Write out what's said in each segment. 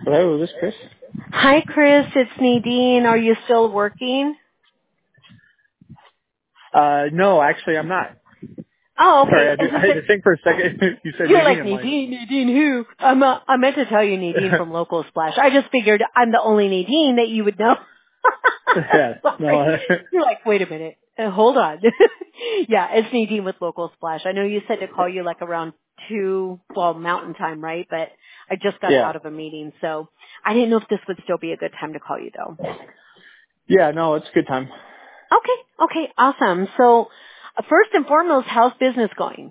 Hello, this is Chris. Hi, Chris. It's Nadine. Are you still working? No, actually, I'm not. Oh, Sorry, okay. Is I this had a, to think for a second. You said you're Nadine. like I'm like, Nadine who? I meant to tell you Nadine from Local Splash. I just figured I'm the only Nadine that you would know. yeah, Sorry. no, You're like, wait a minute. Hold on. Yeah, it's Nadine with Local Splash. I know you said to call you like around 2, well, Mountain Time, right? But I just got yeah, out of a meeting, so I didn't know if this would still be a good time to call you though. yeah, no, it's a good time. Okay, awesome. So first and foremost, how's business going?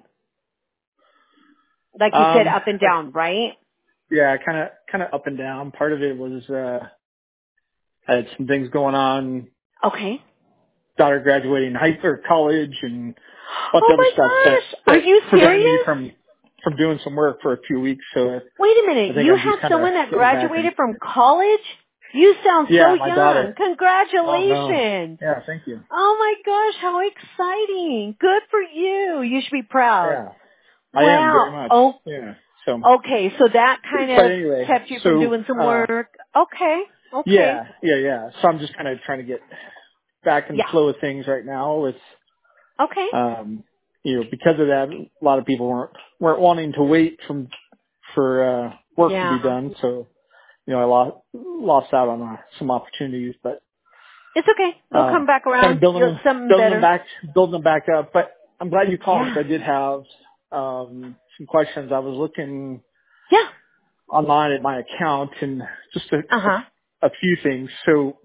Like you said, up and Like, down, right? yeah, kind of up and down. Part of it was I had some things going on. Okay. Daughter graduating high or college and a bunch Oh of other my stuff gosh, are that you prevented me serious? from doing some work for a few weeks. So Wait a I minute, think you I'm have just kind of someone that getting back in. graduated from college? You sound so Yeah, my young. daughter. Oh no. Congratulations. Yeah, thank you. Oh my gosh, how exciting. Good for you. You should be proud. Yeah. I am very Wow. much. Oh, Yeah. So, okay, so that kind but of anyway, kept you from so, doing some work. Okay. yeah. So I'm just kind of trying to get back in the Yeah. flow of things right now with, Okay. because of that, a lot of people weren't wanting to wait for, work to be Yeah. done. So, I lost out on some opportunities, but, It's okay. They'll come back kind of around. Something better. building them back up. But I'm glad you called Yeah. because I did have, some questions. I was looking Yeah. online at my account and just Uh-huh. a few things. So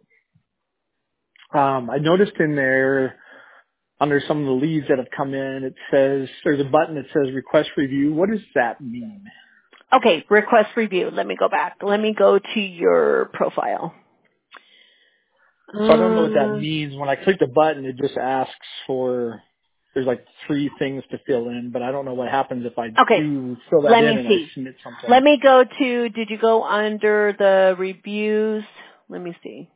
I noticed in there under some of the leads that have come in, it says there's a button that says request review. What does that mean? Okay, request review. Let me go back. Let me go to your profile. So I don't know what that Um, means. When I click the button, it just asks for there's like 3 things to fill in, but I don't know what happens if I okay, do fill that let in me and I see. submit something. Let me go to, did you go under the reviews? Let me see.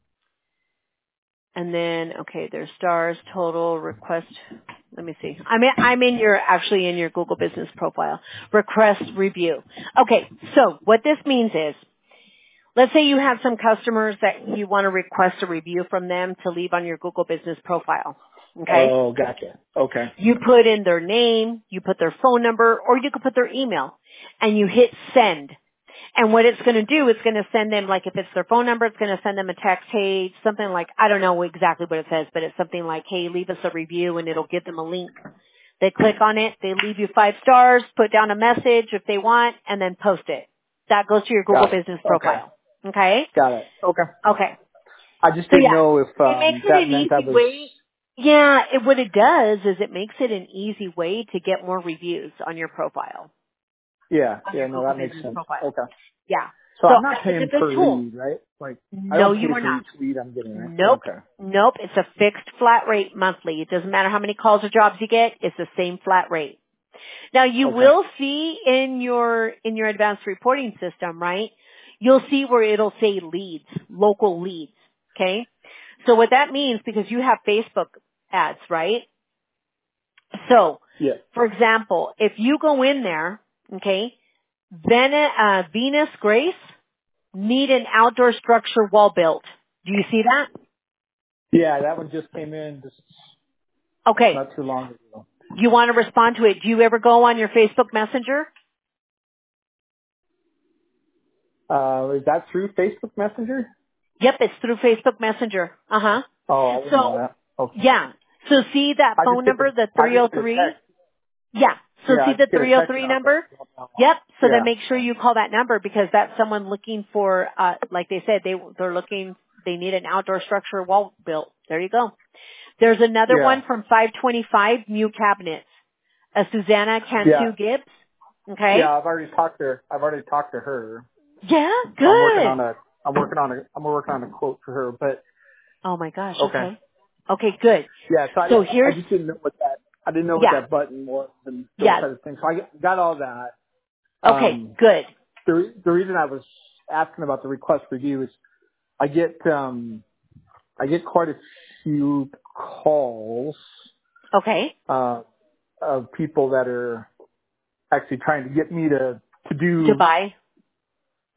And then, okay, there's stars, total, request. Let me see. Actually in your Google Business profile. Request review. Okay, so what this means is, let's say you have some customers that you want to request a review from them to leave on your Google Business profile. Okay? Oh, gotcha. Okay. You put in their name, you put their phone number, or you could put their email, and you hit send. And what it's going to do, it's going to send them, like if it's their phone number, it's going to send them a text, hey, something like, I don't know exactly what it says, but it's something like, hey, leave us a review, and it'll give them a link. They click on it, they leave you 5 stars, put down a message if they want, and then post it. That goes to your Google Got it. Business Okay. profile. Okay? Got it. Okay. Okay. I just So didn't yeah, know if it makes it that an meant I easy was. way. Yeah, what it does is it makes it an easy way to get more reviews on your profile, Yeah. on Yeah. your No, Google that makes Business sense. profile. Okay. Yeah. So So I'm not it's a paying good per tool. lead, right? Like I No, don't you pay are for not. each lead I'm getting, right? Nope. Okay. Nope. It's a fixed flat rate monthly. It doesn't matter how many calls or jobs you get. It's the same flat rate. Now you Okay. will see in your advanced reporting system, right? You'll see where it'll say leads, local leads. Okay? So what that means, because you have Facebook ads, right? So, Yeah. for example, if you go in there, okay, Venus Grace need an outdoor structure wall built. Do you see that? Yeah, that one just came in just Okay. not too long ago. You want to respond to it. Do you ever go on your Facebook Messenger? Is that through Facebook Messenger? Yep, it's through Facebook Messenger. Uh-huh. Oh, I didn't know So, that. Okay. yeah. So see that phone number, the I just get a 303? text. Yeah. So Yeah, see I the just get a text 303 and I'll number? go. Yep. So then Yeah. make sure you call that number because that's someone looking for, like they said, they need an outdoor structure wall built. There you go. There's another Yeah. one from 525 New Cabinets, a Susanna Yeah. Cantu Gibbs. Okay. Yeah, I've already talked to her. Yeah. So Good. I'm working on a quote for her, but Oh my gosh. okay. Okay. Okay. Good. Yeah, so So I here's, just didn't know I didn't know what yeah. that button was and those Yeah. kinds of things. So I got all that. Okay. Good. The reason I was asking about the request review is I get quite a few calls Okay. uh, of people that are actually trying to get me to do Dubai.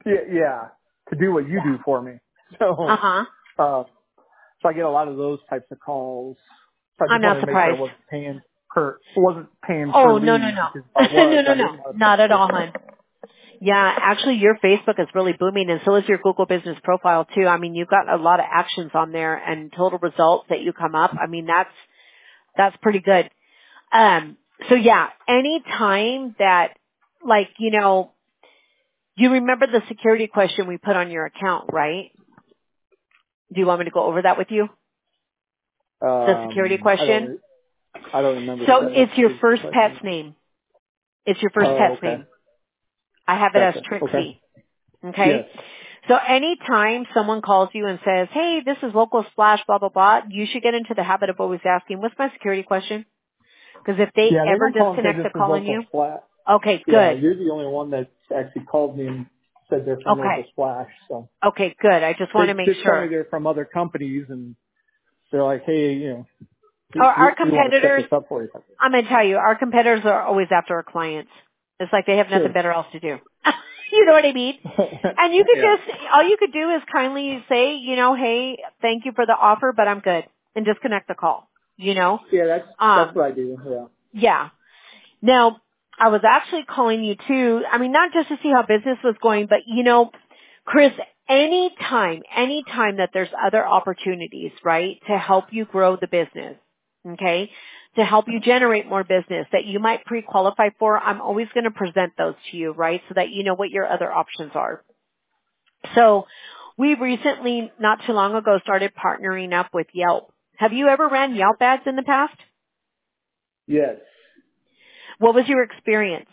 yeah, to do what you do for me. So, Uh-huh. so I get a lot of those types of calls. So I I'm just not wanted to make sure I surprised. wasn't paying per Oh, no, no, lead, no. because if I no, was, no, I no. didn't want to Not at pay all, for hon. Yeah, actually your Facebook is really booming and so is your Google business profile too. I mean, you've got a lot of actions on there and total results that you come up. I mean, that's pretty good. So yeah, any time that like, you remember the security question we put on your account, right? Do you want me to go over that with you? it. The security question? I don't remember So what it's your the first question pet's was. name. It's your first Oh, pet's okay. name. I have it as Gotcha. Okay. Trixie. Yes. Okay? So anytime someone calls you and says, hey, this is local splash, blah, blah, blah, you should get into the habit of always asking, what's my security question? Because if they Yeah, they ever don't call and say disconnect this the is call on local you, splash. okay, Yeah, good. you're the only one that actually called me and said they're from local Okay. splash. So Okay, good. I just want to make they tell me sure. they're from other companies, and they're like, hey, Our we want to set competitors, this up for you. I'm going to tell you, our competitors are always after our clients. It's like they have nothing Sure. better else to do. You know what I mean? And you could Yeah. all you could do is kindly say, hey, thank you for the offer, but I'm good. And disconnect the call, Yeah, that's Um, what I do. Yeah. yeah. Now, I was actually calling you too, I mean, not just to see how business was going, but Chris, anytime that there's other opportunities, right, to help you grow the business, okay, to help you generate more business that you might pre-qualify for, I'm always going to present those to you, right, so that you know what your other options are. So, we recently, not too long ago, started partnering up with Yelp. Have you ever ran Yelp ads in the past? Yes. What was your experience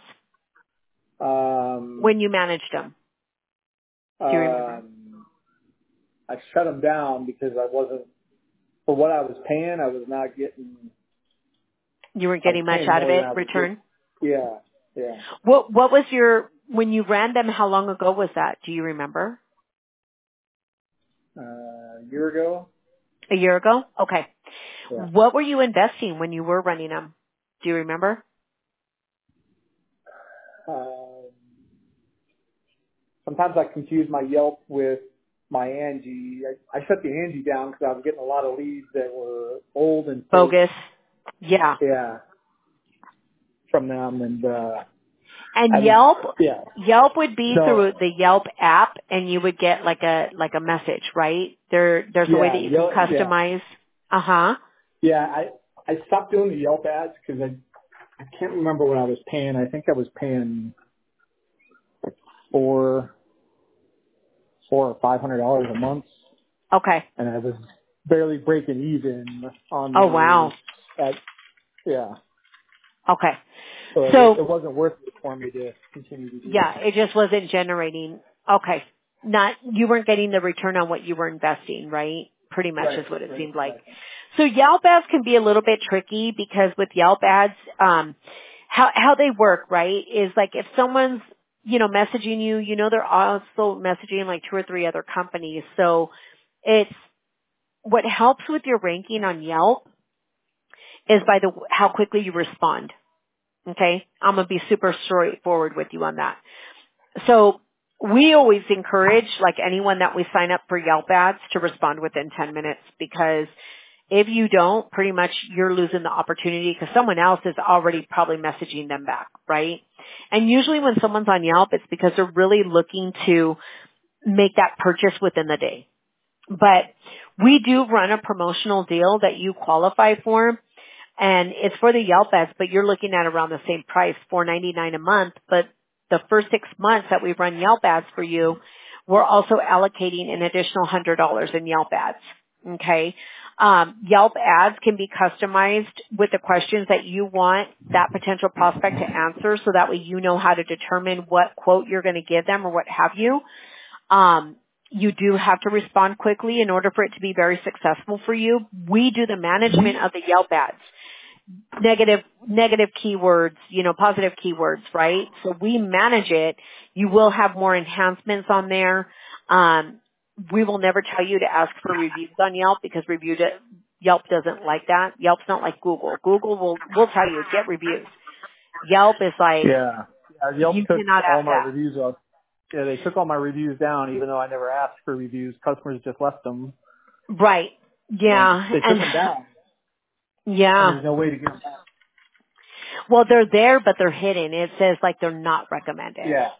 Um, when you managed them? Do you remember? um, I shut them down because I wasn't, for what I was paying, I was not getting, You weren't I was getting much paying out of more than it, I was getting. return? Yeah. Yeah. What was when you ran them, how long ago was that? Do you remember? A year ago. A year ago? Okay. Yeah. What were you investing when you were running them? Do you remember? Um, Sometimes I confuse my Yelp with my Angie. I shut the Angie down because I was getting a lot of leads that were old and fake. Bogus. Yeah. Yeah, from them, and And I was, yeah. Yelp would be No, through the Yelp app and you would get like a message, right? There's a way that yeah, you can yeah, customize. Uh-huh. yeah. I stopped doing the Yelp ads because I can't remember what I was paying. I think I was paying four or $500 a month, Okay. and I was barely breaking even on Oh those. wow. Yeah. Okay. So So it wasn't worth it for me to continue to do yeah, that. it just wasn't generating. Okay. You weren't getting the return on what you were investing, right? Pretty much Right, is what it right, seemed like. exactly. So Yelp ads can be a little bit tricky because with Yelp ads, how they work, right, is like if someone's, messaging you, they're also messaging like two or three other companies. So it's, what helps with your ranking on Yelp is by how quickly you respond. Okay? I'm gonna be super straightforward with you on that. So we always encourage, like anyone that we sign up for Yelp ads, to respond within 10 minutes because if you don't, pretty much you're losing the opportunity because someone else is already probably messaging them back, right? And usually when someone's on Yelp, it's because they're really looking to make that purchase within the day. But we do run a promotional deal that you qualify for, and it's for the Yelp ads, but you're looking at around the same price, $4.99 a month. But the first 6 months that we run Yelp ads for you, we're also allocating an additional $100 in Yelp ads. Okay. Yelp ads can be customized with the questions that you want that potential prospect to answer, so that way you know how to determine what quote you're going to give them or what have you. You do have to respond quickly in order for it to be very successful for you. We do the management of the Yelp ads. Negative keywords, positive keywords, right? So we manage it. You will have more enhancements on there. We will never tell you to ask for reviews on Yelp because Yelp doesn't like that. Yelp's not like Google. Google will tell you, get reviews. Yelp is like, Yeah. Yelp you took cannot all ask my that. reviews off. Yeah, they took all my reviews down, even though I never asked for reviews. Customers just left them. Right. And Yeah. they took them down, and Yeah. there's no way to get them back. Well, they're there, but they're hidden. It says like they're not recommended. Yeah.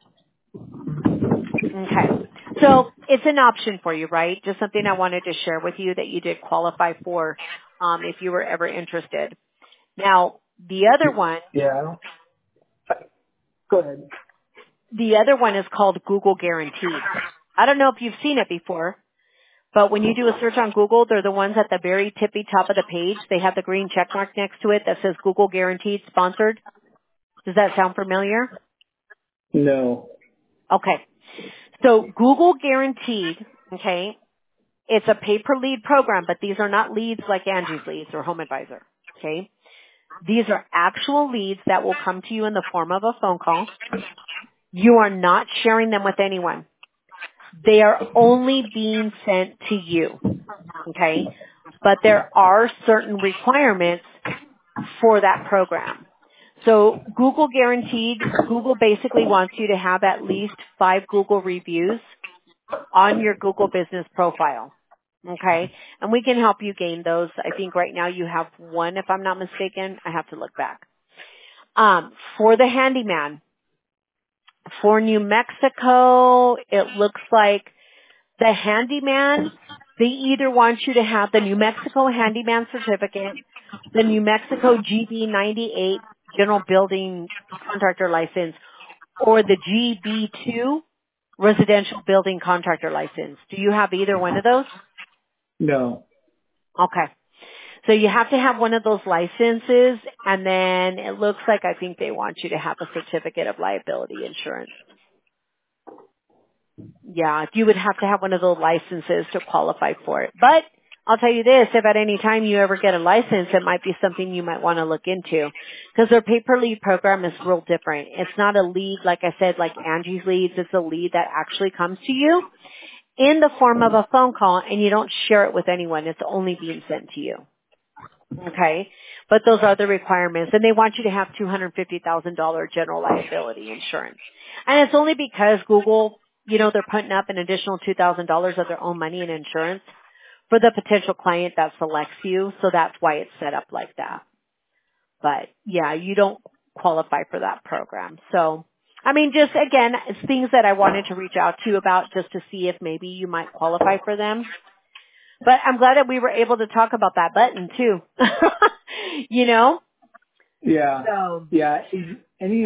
Okay. So it's an option for you, right? Just something I wanted to share with you that you did qualify for, if you were ever interested. Now, Yeah, I don't. Go ahead. the other one is called Google Guaranteed. I don't know if you've seen it before, but when you do a search on Google, they're the ones at the very tippy top of the page. They have the green check mark next to it that says Google Guaranteed Sponsored. Does that sound familiar? No. Okay. So Google Guaranteed, okay, it's a pay-per-lead program, but these are not leads like Angie's Leads or Home Advisor, okay? These are actual leads that will come to you in the form of a phone call. You are not sharing them with anyone. They are only being sent to you, okay? But there are certain requirements for that program. So Google Guaranteed, Google basically wants you to have at least 5 Google reviews on your Google business profile. Okay? And we can help you gain those. I think right now you have 1 if I'm not mistaken. I have to look back. For the handyman, for New Mexico, it looks like the handyman, they either want you to have the New Mexico handyman certificate, the New Mexico GB98 general building contractor license, or the GB2 residential building contractor license. Do you have either one of those? No. Okay. So you have to have one of those licenses, and then it looks like I think they want you to have a certificate of liability insurance. Yeah, you would have to have one of those licenses to qualify for it. But I'll tell you this, if at any time you ever get a license, it might be something you might want to look into. Because their pay-per-lead program is real different. It's not a lead, like I said, like Angie's Leads. It's a lead that actually comes to you in the form of a phone call, and you don't share it with anyone. It's only being sent to you. Okay? But those are the requirements. And they want you to have $250,000 general liability insurance. And it's only because Google, they're putting up an additional $2,000 of their own money in insurance for the potential client that selects you. So that's why it's set up like that. But yeah, you don't qualify for that program. So, I mean, just again, it's things that I wanted to reach out to you about just to see if maybe you might qualify for them. But I'm glad that we were able to talk about that button too. Yeah. So Yeah. Any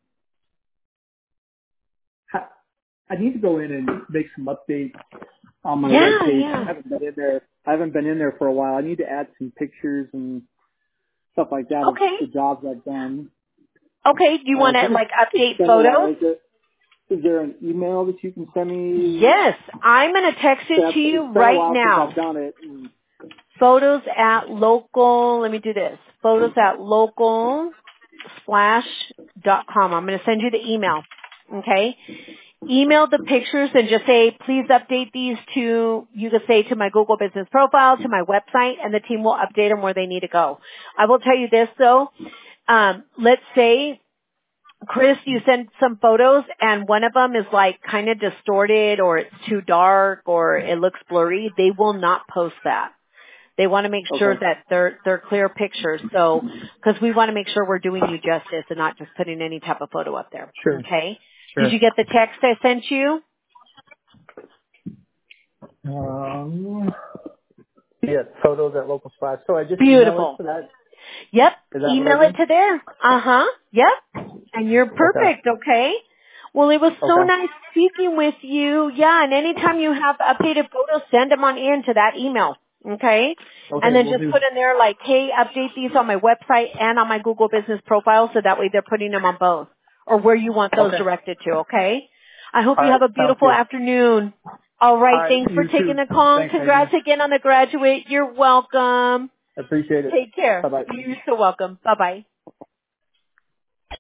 I need to go in and make some updates on my web page. yeah. I haven't been in there. I haven't been in there for a while. I need to add some pictures and stuff like that of Okay. the jobs I've done. Okay. Do you want It's to like it's update been a while. photos? Is there an email that you can send me? Yes. I'm going to text it to you It's been a right while since now. I've done it. And Photos at local, let me do this. Photos at localsplash.com. I'm going to send you the email. Okay? Email the pictures and just say, please update these to, you could say to my Google business profile, to my website, and the team will update them where they need to go. I will tell you this though, let's say, Chris, you send some photos and one of them is like kind of distorted or it's too dark or it looks blurry. They will not post that. They want to make sure okay. that they're clear pictures. So, because we want to make sure we're doing you justice and not just putting any type of photo up there. Sure. Okay? Did Sure. you get the text I sent you? Yeah, photos at local spots. So I just email it Beautiful. to that. Yep. Is that what I Email do? it to there. Uh-huh. Yep. And you're Okay. perfect, okay? Well, it was so Okay. nice speaking with you. Yeah, and anytime you have updated photos, send them on in to that email. Okay? And Okay, then we'll just do. put in there like, hey, update these on my website and on my Google business profile so that way they're putting them on both or where you want those Okay. directed to, okay? I hope All you right. have a Sounds beautiful good. afternoon. All All right. right. Thanks for You taking too. the call. Thanks, Megan. Congrats again on the graduate. You're welcome. I appreciate it. Take care. Bye-bye. You're so welcome. Bye-bye.